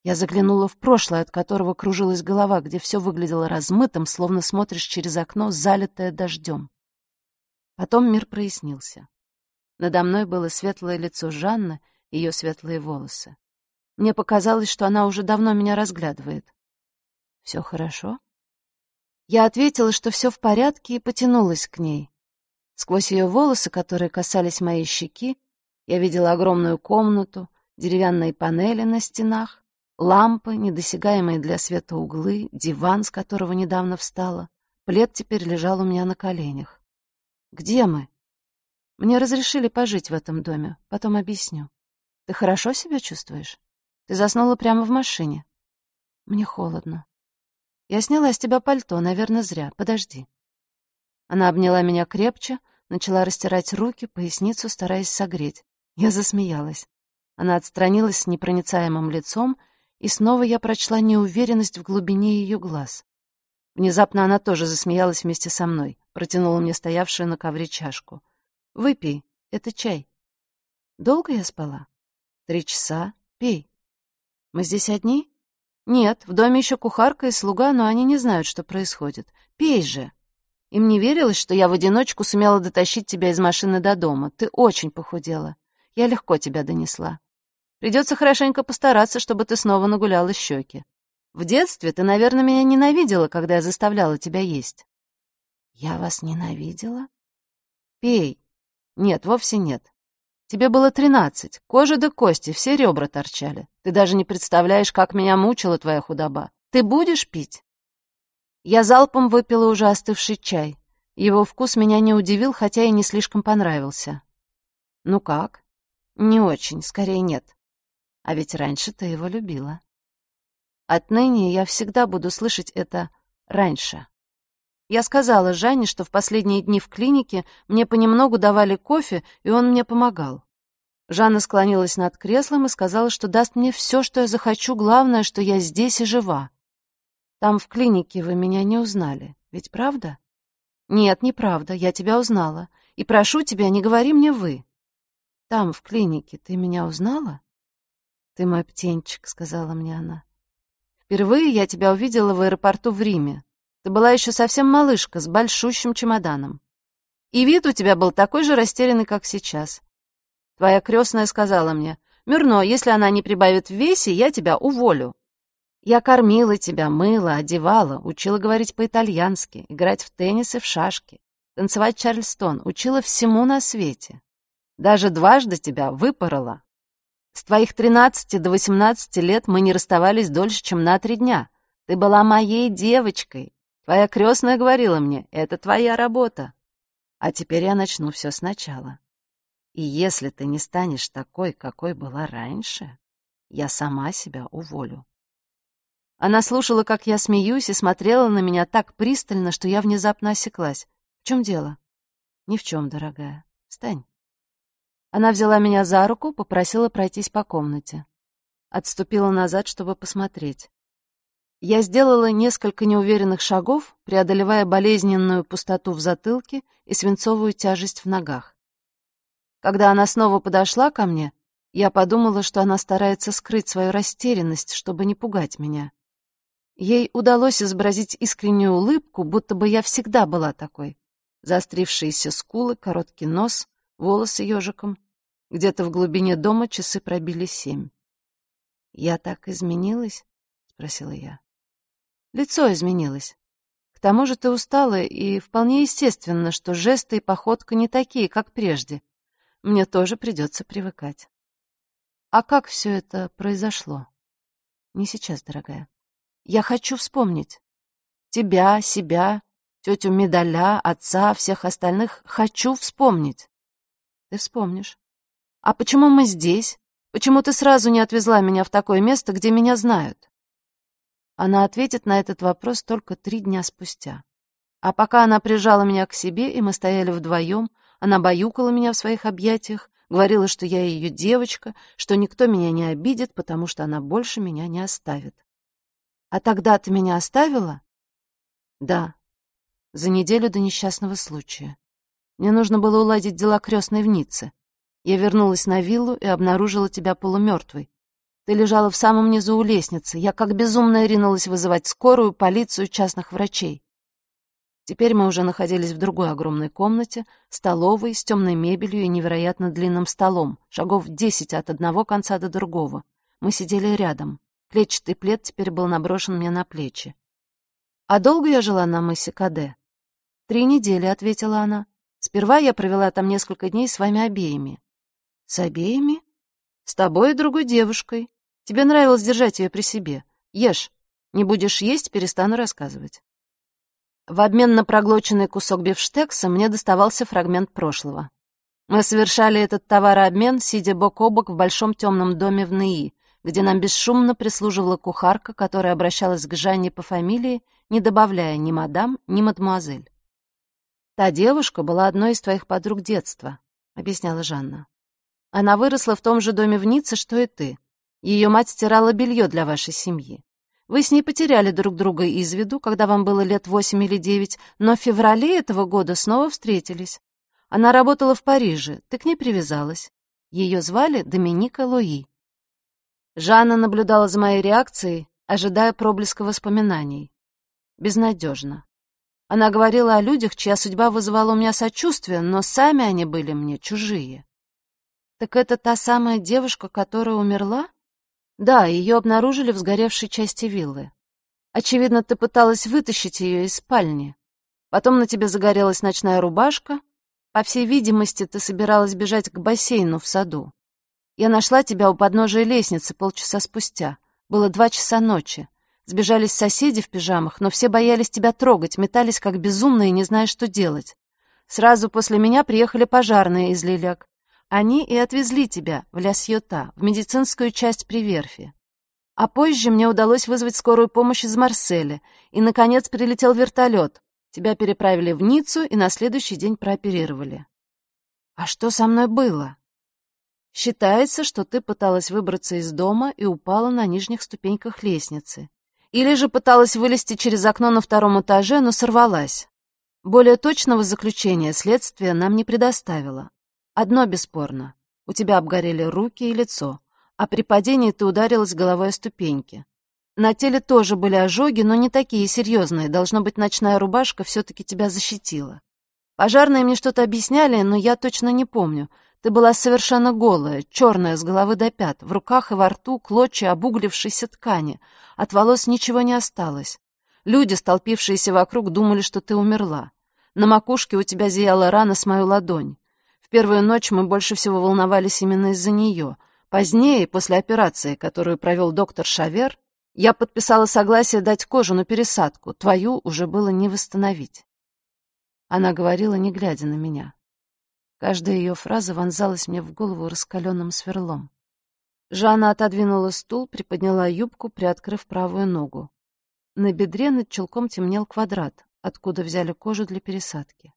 Я заглянула в прошлое, от которого кружилась голова, где все выглядело размытым, словно смотришь через окно, залитое дождем. Потом мир прояснился. Надо мной было светлое лицо Жанны, ее светлые волосы. Мне показалось, что она уже давно меня разглядывает. «Все хорошо?» Я ответила, что все в порядке, и потянулась к ней. Сквозь ее волосы, которые касались моей щеки, я видела огромную комнату, деревянные панели на стенах, лампы, недосягаемые для света углы, диван, с которого недавно встала. Плед теперь лежал у меня на коленях. «Где мы?» «Мне разрешили пожить в этом доме, потом объясню. Ты хорошо себя чувствуешь? Ты заснула прямо в машине?» «Мне холодно. Я сняла с тебя пальто, наверное, зря. Подожди». Она обняла меня крепче, начала растирать руки, поясницу, стараясь согреть. Я засмеялась. Она отстранилась с непроницаемым лицом, и снова я прочла неуверенность в глубине ее глаз. Внезапно она тоже засмеялась вместе со мной, протянула мне стоявшую на ковре чашку. «Выпей, это чай». «Долго я спала?» 3 часа. Пей». «Мы здесь одни?» «Нет, в доме еще кухарка и слуга, но они не знают, что происходит. Пей же». Им не верилось, что я в одиночку сумела дотащить тебя из машины до дома. Ты очень похудела. Я легко тебя донесла. Придется хорошенько постараться, чтобы ты снова нагуляла щеки. В детстве ты, наверное, меня ненавидела, когда я заставляла тебя есть». «Я вас ненавидела?» «Пей». «Нет, вовсе нет. Тебе было 13, кожа до кости, все ребра торчали. Ты даже не представляешь, как меня мучила твоя худоба. Ты будешь пить?» Я залпом выпила уже остывший чай. Его вкус меня не удивил, хотя и не слишком понравился. «Ну как?» «Не очень, скорее нет. А ведь раньше ты его любила». Отныне я всегда буду слышать это «раньше». Я сказала Жанне, что в последние дни в клинике мне понемногу давали кофе, и он мне помогал. Жанна склонилась над креслом и сказала, что даст мне все, что я захочу, главное, что я здесь и жива. «Там, в клинике, вы меня не узнали, ведь правда?» «Нет, неправда, я тебя узнала. И прошу тебя, не говори мне «вы». «Там, в клинике, ты меня узнала?» «Ты мой птенчик», — сказала мне она. «Впервые я тебя увидела в аэропорту в Риме. Ты была еще совсем малышка, с большущим чемоданом. И вид у тебя был такой же растерянный, как сейчас. Твоя крестная сказала мне: «Мирно, если она не прибавит в весе, я тебя уволю». Я кормила тебя, мыла, одевала, учила говорить по-итальянски, играть в теннис и в шашки, танцевать чарльстон, учила всему на свете. Даже дважды тебя выпорола. С твоих 13 до 18 лет мы не расставались дольше, чем на 3 дня. Ты была моей девочкой. Твоя крестная говорила мне: это твоя работа. А теперь я начну все сначала. И если ты не станешь такой, какой была раньше, я сама себя уволю». Она слушала, как я смеюсь, и смотрела на меня так пристально, что я внезапно осеклась. «В чем дело?» «Ни в чем, дорогая. Встань». Она взяла меня за руку, попросила пройтись по комнате. Отступила назад, чтобы посмотреть. Я сделала несколько неуверенных шагов, преодолевая болезненную пустоту в затылке и свинцовую тяжесть в ногах. Когда она снова подошла ко мне, я подумала, что она старается скрыть свою растерянность, чтобы не пугать меня. Ей удалось изобразить искреннюю улыбку, будто бы я всегда была такой. Заострившиеся скулы, короткий нос, волосы ежиком. Где-то в глубине дома часы пробили 7. «Я так изменилась?» — спросила я. «Лицо изменилось. К тому же ты устала, и вполне естественно, что жесты и походка не такие, как прежде. Мне тоже придется привыкать». «А как все это произошло?» «Не сейчас, дорогая. Я хочу вспомнить. Тебя, себя, тетю Медаля, отца, всех остальных. Хочу вспомнить». «Ты вспомнишь. А почему мы здесь? Почему ты сразу не отвезла меня в такое место, где меня знают?» Она ответит на этот вопрос только 3 дня спустя. А пока она прижала меня к себе, и мы стояли вдвоем, она баюкала меня в своих объятиях, говорила, что я ее девочка, что никто меня не обидит, потому что она больше меня не оставит. «А тогда ты меня оставила?» «Да, за неделю до несчастного случая. Мне нужно было уладить дела крестной в Ницце. Я вернулась на виллу и обнаружила тебя полумертвой. Ты лежала в самом низу у лестницы. Я как безумная ринулась вызывать скорую, полицию, частных врачей. Теперь мы уже находились в другой огромной комнате, столовой, с темной мебелью и невероятно длинным столом, шагов 10 от одного конца до другого. Мы сидели рядом. Клетчатый плед теперь был наброшен мне на плечи. «А долго я жила на мысе Каде?» «3 недели», — ответила она. «Сперва я провела там несколько дней с вами обеими». «С обеими?» «С тобой и другой девушкой. Тебе нравилось держать ее при себе. Ешь. Не будешь есть, перестану рассказывать». В обмен на проглоченный кусок бифштекса мне доставался фрагмент прошлого. Мы совершали этот товарообмен, сидя бок о бок в большом темном доме в НИИ, где нам бесшумно прислуживала кухарка, которая обращалась к Жанне по фамилии, не добавляя ни мадам, ни мадемуазель. «Та девушка была одной из твоих подруг детства», — объясняла Жанна. «Она выросла в том же доме в Ницце, что и ты. Ее мать стирала белье для вашей семьи. Вы с ней потеряли друг друга из виду, когда вам было лет 8 или 9, но в феврале этого года снова встретились. Она работала в Париже, ты к ней привязалась. Ее звали Доминика Луи». Жанна наблюдала за моей реакцией, ожидая проблеска воспоминаний. Безнадежно. Она говорила о людях, чья судьба вызывала у меня сочувствие, но сами они были мне чужие. «Так это та самая девушка, которая умерла?» «Да, ее обнаружили в сгоревшей части виллы. Очевидно, ты пыталась вытащить ее из спальни. Потом на тебе загорелась ночная рубашка. По всей видимости, ты собиралась бежать к бассейну в саду. Я нашла тебя у подножия лестницы полчаса спустя. Было 2 часа ночи. Сбежались соседи в пижамах, но все боялись тебя трогать, метались как безумные, не зная, что делать. Сразу после меня приехали пожарные из Лиляк. Они и отвезли тебя в Ля-Сьота, в медицинскую часть при верфи. А позже мне удалось вызвать скорую помощь из Марселя, и, наконец, прилетел вертолет. Тебя переправили в Ниццу и на следующий день прооперировали. А что со мной было? Считается, что ты пыталась выбраться из дома и упала на нижних ступеньках лестницы. Или же пыталась вылезти через окно на 2-м этаже, но сорвалась. Более точного заключения следствие нам не предоставило. Одно бесспорно. У тебя обгорели руки и лицо, а при падении ты ударилась головой о ступеньки. На теле тоже были ожоги, но не такие серьезные. Должно быть, ночная рубашка все-таки тебя защитила. Пожарные мне что-то объясняли, но я точно не помню. Ты была совершенно голая, черная с головы до пят, в руках и во рту клочья обуглившейся ткани. От волос ничего не осталось. Люди, столпившиеся вокруг, думали, что ты умерла. На макушке у тебя зияла рана с мою ладонь. В первую ночь мы больше всего волновались именно из-за нее. Позднее, после операции, которую провел доктор Шавер, я подписала согласие дать кожу на пересадку. Твою уже было не восстановить. Она говорила, не глядя на меня. Каждая ее фраза вонзалась мне в голову раскаленным сверлом. Жанна отодвинула стул, приподняла юбку, приоткрыв правую ногу. На бедре над чулком темнел квадрат, откуда взяли кожу для пересадки.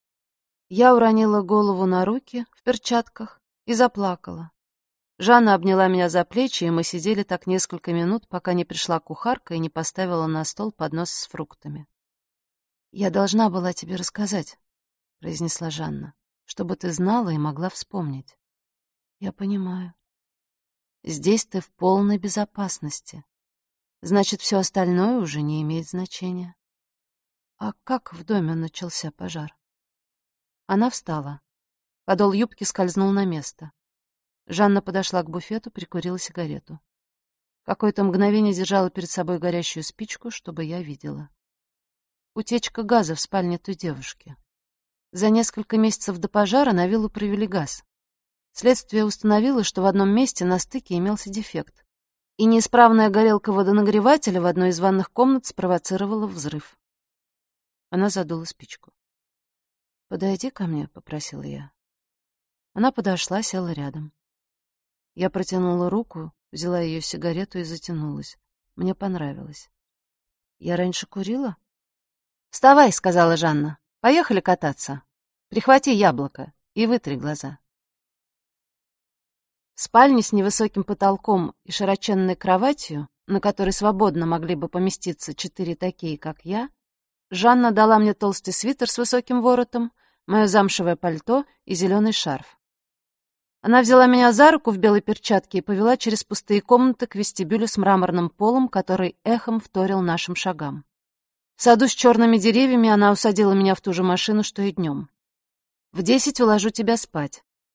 Я уронила голову на руки в перчатках и заплакала. Жанна обняла меня за плечи, и мы сидели так несколько минут, пока не пришла кухарка и не поставила на стол поднос с фруктами. «Я должна была тебе рассказать», — произнесла Жанна, «чтобы ты знала и могла вспомнить». «Я понимаю. Здесь ты в полной безопасности. Значит, все остальное уже не имеет значения. А как в доме начался пожар?» Она встала. Подол юбки скользнул на место. Жанна подошла к буфету, прикурила сигарету. Какое-то мгновение держала перед собой горящую спичку, чтобы я видела. Утечка газа в спальне той девушки. За несколько месяцев до пожара на виллу провели газ. Следствие установило, что в одном месте на стыке имелся дефект, и неисправная горелка водонагревателя в одной из ванных комнат спровоцировала взрыв. Она задула спичку. «Подойди ко мне», — попросила я. Она подошла, села рядом. Я протянула руку, взяла ее сигарету и затянулась. Мне понравилось. «Я раньше курила?» «Вставай», — сказала Жанна. «Поехали кататься. Прихвати яблоко и вытри глаза». В спальне с невысоким потолком и широченной кроватью, на которой свободно могли бы поместиться 4 такие, как я, Жанна дала мне толстый свитер с высоким воротом, мое замшевое пальто и зеленый шарф. Она взяла меня за руку в белой перчатке и повела через пустые комнаты к вестибюлю с мраморным полом, который эхом вторил нашим шагам. В саду с черными деревьями она усадила меня в ту же машину, что и днем. «В 10 уложу тебя спать.